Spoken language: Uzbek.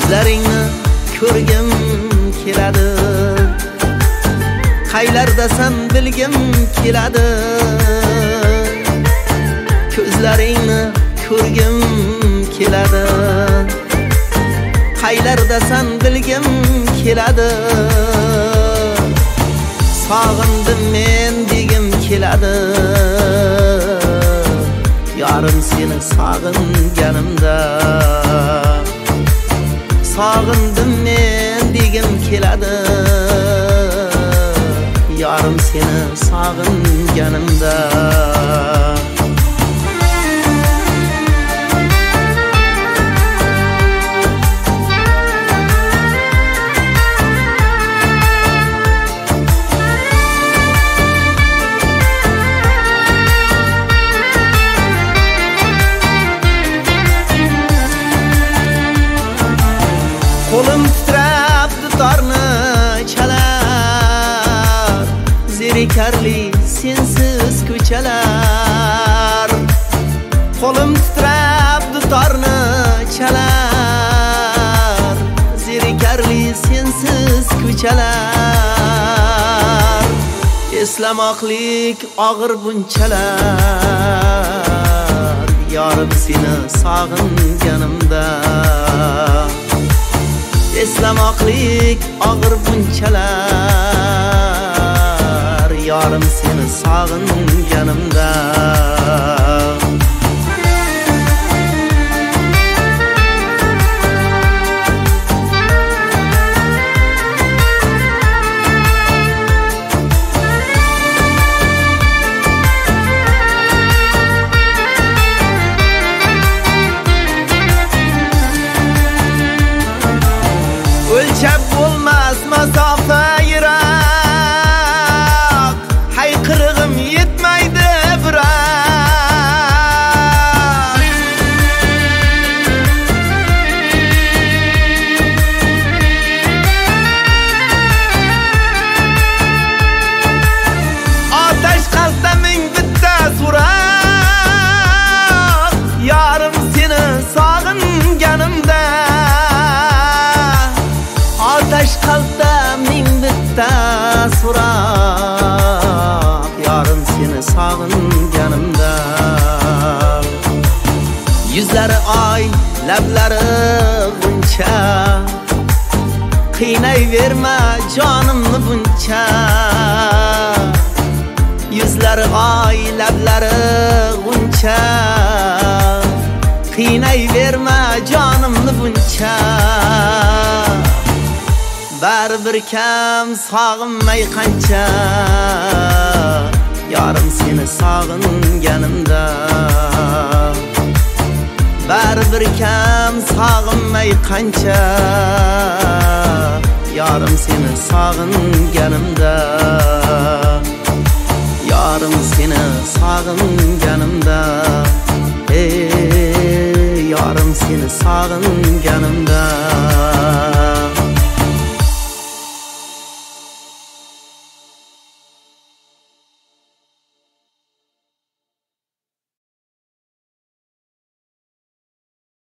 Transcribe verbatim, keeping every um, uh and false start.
Yuzlaringni ko'rgim keladi, qaylardasan bilgim keladi. Ko'zlaringni ko'rgim keladi, qaylardasan bilgim keladi. Sog'indim men degim keladi, yorim seni sog'inganimda. Sog'indim men degim keladi, yorim seni sog'inganimda. Qo'lim titrab dutorni chalar, zerikarli sensiz ko'chalar. Qo'lim titrab dutorni chalar, zerikarli sensiz ko'chalar. Eslamoqlik og'ir bunchalar, yorim seni sog'inganimda. Eslamoqlik og'ir bunchalar, yorim seni sog'inganimda. O'lchab bo'lmas masofa yiroq, hayqirig'im yetmaydi biroq. Otash qalbda ming bitta so'roq, yorim seni sog'inganimda. Otash qalbda ming bitta so'roq, yorim seni sog'inganimda. Yuzlari oy, lablari g'uncha, qiynayverma jonimni buncha. Yuzlari oy, lablari g'uncha, qiynayverma jonimni buncha. Baribir kam sog'inmay qancha, yorim seni sog'inganimda. Baribir kam sog'inmay qancha, yorim seni sog'inganimda. Yorim seni sog'inganimda. Ey yorim seni sog'inganimda.